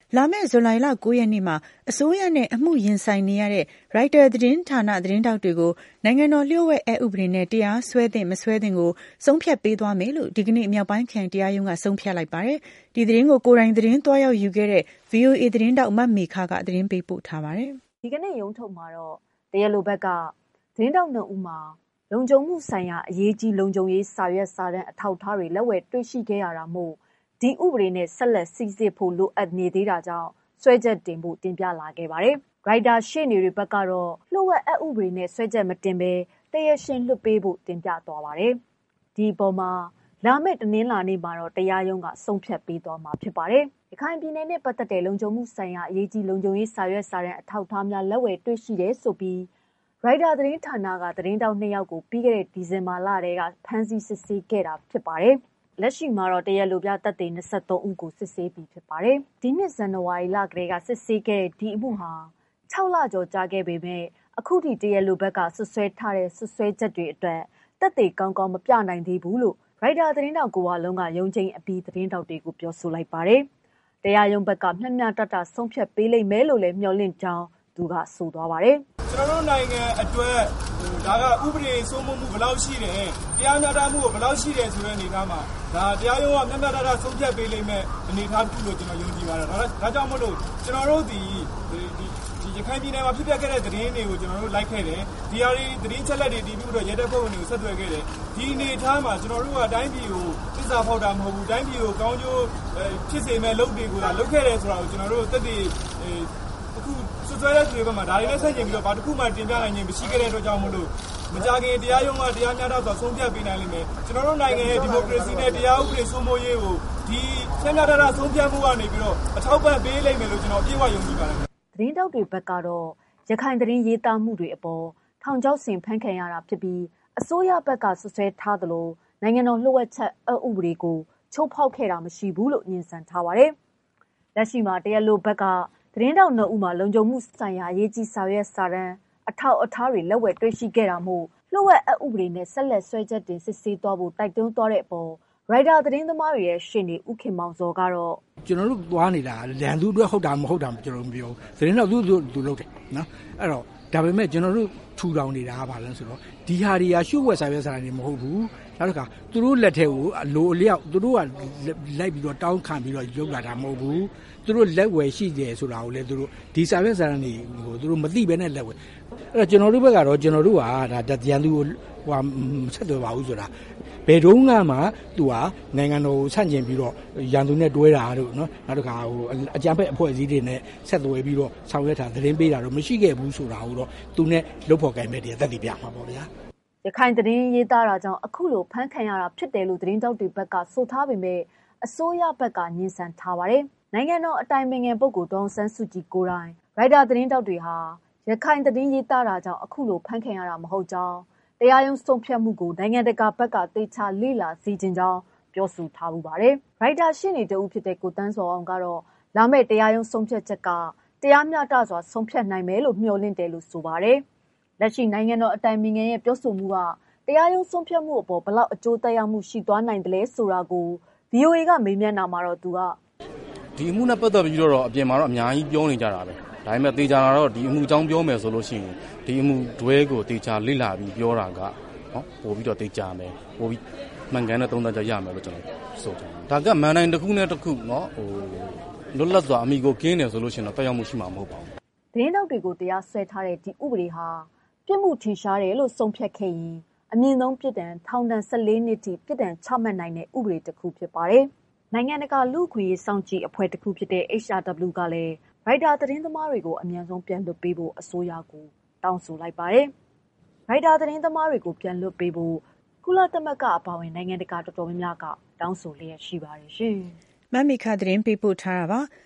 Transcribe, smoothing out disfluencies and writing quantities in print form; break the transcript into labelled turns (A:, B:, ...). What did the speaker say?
A: လာမယ့်ဇူလိုင်လ 9 ရက်နေ့မှာအစိုးရနဲ့အမှုရင်ဆိုင်နေရတဲ့ရိုက်တာသတင်းဌာနသတင်းထောက်တွေကိုနိုင်ငံတော်လျှို့ဝှက်အက်ဥပဒေနဲ့တရားစွဲသင့်မစွဲသင့်ကိုဆုံးဖြတ်ပေးသွားမယ်လို့ဒီကနေ့မြောက်ပိုင်းခရိုင်တရားရုံးကဆုံးဖြတ်လိုက်ပါတယ်။ဒီသတင်းကိုကိုယ်တိုင်သတင်းသွားရောက်ယူခဲ့တဲ့ VOA သတင်းတောက်မမေခကသတင်းပေးပို့ထားပါတယ်
B: ။ဒီကနေ့ရုံးထုတ်မှာတော့တရားလိုဘက်ကသတင်းတောက်2ဦးမှာလုံခြုံမှုဆိုင်ရာအရေးကြီးလုံခြုံရေးစာရွက်စာတမ်းအထောက်အထားတွေလက်ဝယ်တွေ့ရှိခဲ့ရတာမို့ဒီဥပဒေနဲ့ဆက်လက်စီစစ်ဖို့လိုအပ်နေသေးတာကြောင့်စွဲချက်တင်ဖို့တင်ပြလာခဲ့ပါတယ်။ရိုက်တာရှေ့နေတွေဘက်ကတော့လျှို့ဝှက်အက်ဥပဒေနဲ့စွဲချက်မတင်ဘဲတရားရှင်လွှတ်ပေးဖို့တင်ပြသွားပါတယ်။ဒီပေါ်မှာလာမယ့်တနင်္လာနေ့မှာတော့တရားရုံးကဆုံးဖြတ်ပေးသွားမှာဖြစ်ပါတယ်။ရခိုင်ပြည်နယ်နဲ့ပတ်သက်တဲ့လုံခြုံမှုဆိုင်ရာအရေးကြီးလုံခြုံရေးစာရွက်စာတမ်းအထောက်အထားများလက်ဝယ်တွေ့ရှိတယ်ဆိုပြီးရိုက်တာသတင်းဌာနကသတင်းတောက်2ယောက်ကိုပြီးခဲ့တဲ့ဒီဇင်ဘာလထဲကဖမ်းဆီးစစ်ဆေးခဲ့တာဖြစ်ပါတယ်။လက်ရှိမှာတော့တရားလိုပြသက်သေ23ဦးကိုစစ်ဆေးပြီးဖြစ်ပါတယ်။ဒီနှစ်ဇန်နဝါရီလကတည်းကစစ်ဆေးခဲ့တဲ့ဒီအမှုဟာ6လကျော်ကြာခဲ့ပေမဲ့အခုထိတရားလိုဘက်ကဆွဆွဲထားတဲ့ဆွဆွဲချက်တွေအတွက်သက်သေကောင်းကောင်းမပြနိုင်သေးဘူးလို့ရိုက်တာသတင်းတောက်ကိုဝလုံးကရုံးချင်းအပြီးသတင်းတောက်တွေကိုပြောဆိုလိုက်ပါတယ်။တရားရုံးဘက်ကမျှမျှတတဆုံးဖြတ်ပေးလိမ့်မယ်လို့လည်းမျှော်လင့်ကြောင်းသူကဆိုသွားပါတယ်
C: ။ကျွန်တော်တို့နိုင်ငံအတွက်ဒါကဥပဒေစိုးမိုးမှုဘယ်လောက်ရှိတယ်တရားမျှတမှုကိုဘယ်လောက်ရှိတယ်ဆိုတဲ့အနေအထားမှာဒါတရားရုံးကမျှမျှတတဆုံးဖြတ်ပေးလိမ့်မယ်အနေအထားတစ်ခုလို့ကျွန်တော်ယုံကြည်ပါတယ်။ဒါကြောင့်မို့လို့ကျွန်တော်တို့ဒီရခိုင်ပြည်နယ်မှာဖြစ်ပျက်ခဲ့တဲ့သတင်းတွေကိုကျွန်တော်တို့လိုက်ခဲ့တယ်။ဒီဟာတွေသတင်းချက်လက်တွေတည်ပြီးတော့ရဲတပ်ဖွဲ့ဝင်တွေကိုဆက်သွယ်ခဲ့တယ်။ဒီအနေအထားမှာကျွန်တော်တို့ကတိုင်းပြည်ကိုသစ္စာဖောက်တာမဟုတ်ဘူး။တိုင်းပြည်ကိုကောင်းကျိုးဖြစ်စေမဲ့လုပ်တွေကိုလုပ်ခဲ့တယ်ဆိုတာကိုကျွန်တော်တို့သက်သေအခုစွပ်စွဲတဲ့သူတွေဘက်မှာဒါတွေနဲ့ဆက်ကျင်ပြီးတော့ဘာတစ်ခုမှတင်ပြနိုင်ခြင်းမရှိခဲ့တဲ့အတွက်ကြောင့်မို့လို့မကြခင်တရားရုံးကတရားမျှတစွာဆုံးဖြတ်ပေးနိုင်လိမ့်မယ်ကျွန်တော်တို့နိုင်ငံရဲ့ဒီမိုကရေစီနဲ့တရားဥပဒေစိုးမိုးရေးကိုဒီမျှမျှတတဆုံးဖြတ်မှုကနေပြီးတော့အထောက်ပံ့ပေးလိမ့်မယ်လို့ကျွန်တော်အပြည့်အဝယုံကြည်ပါတယ်
B: သတင်းတောက်တွေဘက်ကတော့ရခိုင်သတင်းရေးသားမှုတွေအပေါ်ထောင်ချောက်ဆင်ဖမ်းခံရတာဖြစ်ပြီးအစိုးရဘက်ကဆွဆွဲထားသလိုနိုင်ငံတော်လှုပ်ဝက်ချက်အဥပဒေကိုချိုးဖောက်ခဲ့တာမရှိဘူးလို့ညင်ဆန်ထားပါတယ်လက်ရှိမှာတရားလိုဘက်ကသတင်းတောက်2ဦးမှာလုံခြုံမှုဆိုင်ရာအရေးကြီးစာရွက်စာတမ်းအထောက်အထားတွေလက်ဝယ်တွေ့ရှိခဲ့တာမို့လှုပ်ဝက်အဥပဒေနဲ့ဆက်လက်ဆွဲချက်တင်စစ်ဆေးသွားဖို့တိုက်တွန်းသွားတဲ့အပေါ်ရိုက်တာသတင်းသမားတွေရဲ့ရှေ့နေဦးခင်မောင်စောကတော့
D: ကျွန်တော်တို့သွားနေတာလန်သူအတွက်ဟုတ်တာမဟုတ်တာကျွန်တော်မပြောသတင်းတော့သူလုပ်တယ်နော်အဲ့တော့ဒါပေမဲ့ကျွန်တော်တို့ထူထောင်နေတာကဘာလဲဆိုတော့ဒီဟာတွေကရှုပ်ဝက်စာရွက်စာတမ်းတွေမဟုတ်ဘူးနောက်တစ်ခါသူတို့လက်ထဲကိုအလိုအလျောက်သူတို့ကလိုက်ပြီးတော့တောင်းခံပြီးတော့ရုပ်လာတာမဟုတ်ဘူးသူတို့လက်ဝယ်ရှိတယ်ဆိုတာကိုလည်းသူတို့ဒီစာရွက်စာတမ်းတွေကိုသူတို့မသိဘဲနဲ့လက်ဝယ်အဲ့တော့ကျွန်တော်တို့ဘက်ကတော့ကျွန်တော်တို့ကဒါရန်သူကိုဆက်သွယ်ပါဘူးဆိုတာဘယ်တုန်းကမှသူကနိုင်ငံတော်ကိုဆန့်ကျင်ပြီးတော့ရန်သူနဲ့တွဲတာတို့နော်နောက်တစ်ခါအကြမ်းဖက်အဖွဲ့အစည်းတွေနဲ့ဆက်သွယ်ပြီးတော့ဆောင်ရွက်တာသတင်းပေးတာတော့မရှိခဲ့ဘူးဆိုတာကိုတော့သူနဲ့လုပ်ဖို့ကိုင်မဲ့တည်းသက်တည်ပြမှာပေါ့ဗျာ
B: ရခိုင်သတင်းရေးသားတာကြောင့်အခုလိုဖမ်းခံရတာဖြစ်တယ်လို့သတင်းတောက်တွေဘက်ကဆိုထားပေမဲ့အစိုးရဘက်ကညှဉ်းဆန်ထားပါတယ်နိုင်ငံတော်အတိုင်ပင်ခံပုဂ္ဂိုလ်ဒေါ်အောင်ဆန်းစုကြည်ကိုယ်တိုင်ရိုက်တာသတင်းတောက်တွေဟာရခိုင်သတင်းရေးသားတာကြောင့်အခုလိုဖမ်းခံရတာမဟုတ်ကြောင်းတရားရုံးဆုံးဖြတ်မှုကိုနိုင်ငံတကာဘက်ကသေချာလေ့လာစီခြင်းကြောင်းပြောဆိုထားမှုပါတယ်။ရိုက်တာရှင်းနေတူဖြစ်တဲ့ကိုတန်းစောအောင်ကတော့လာမယ့်တရားရုံးဆုံးဖြတ်ချက်ကတရားမျှတစွာဆုံးဖြတ်နိုင်မယ်လို့မျှော်လင့်တယ်လို့ဆိုပါတယ်။လက်ရှိနိုင်ငံတော်အတိုင်ပင်ခံရဲ့ပြောဆိုမှုကတရားရုံးဆုံးဖြတ်မှုအပေါ်ဘလောက်အကျိုးသက်ရောက်မှုရှိသွားနိုင်တယ်လဲဆိုတာကို VOA ကမေးမြန်းတာမှာတော့သူက
E: ဒီအမှုနဲ့ပတ်သက်ပြီးတော့အပြင်မှာတော့အများကြီးပြောနေကြတာပဲ။ဒါပေမဲ့တေချာတာတော့ဒီအမှုအကြောင်းပြောမယ်ဆိုလို့ရှိရင်ဒီအမှုတွဲကိုတေချာလေ့လာပြီးပြောတာကနော်ပို့ပြီးတော့တေချာမယ်ပို့ပြီးမှန်ကန်တဲ့သုံးသပ်ချက်ရမယ်လို့ကျွန်တော်ဆိုချင်တယ်ဒါကမန်တိုင်းတစ်ခုနဲ့တစ်ခုနော်လွတ်လပ်စွာအမိကိုကင်းတယ်ဆိုလို့ရှိရင်တော့တက်ရောက်မှုရှိမှာမဟုတ်ပါဘူး
B: သတင်းတောက်တွေကိုတရားစွဲထားတဲ့ဒီဥပဒေဟာပြစ်မှုထင်ရှားတယ်လို့ဆုံးဖြတ်ခဲ့ရင်အမြင့်ဆုံးပြစ်ဒဏ်ထောင်ဒဏ်14နှစ်ထိပြစ်ဒဏ်ချမှတ်နိုင်တဲ့ဥပဒေတစ်ခုဖြစ်ပါတယ်နိုင်ငံတကာလူ့အခွင့်အရေးစောင့်ကြည့်အဖွဲ့တစ်ခုဖြစ်တဲ့ HRW ကလည်းရိုက်တာသတင်းသမားတွေကိုအမြန်ဆုံးပြန်လွှတ်ပေးဖို့အစိုးရကိုတောင်းဆိုလိုက်ပါတယ်။ရိုက်တာသတင်းသမားတွေကိုပြန်လွှတ်ပေးဖို့ကုလသမဂ္ဂအပါအဝင်နိုင်ငံတကာတော်တော်များများကတောင်းဆိုလျက်ရှိပါတယ်ရှင်
A: ။မမေခသတင်းပေးပို့ထားတာပါ။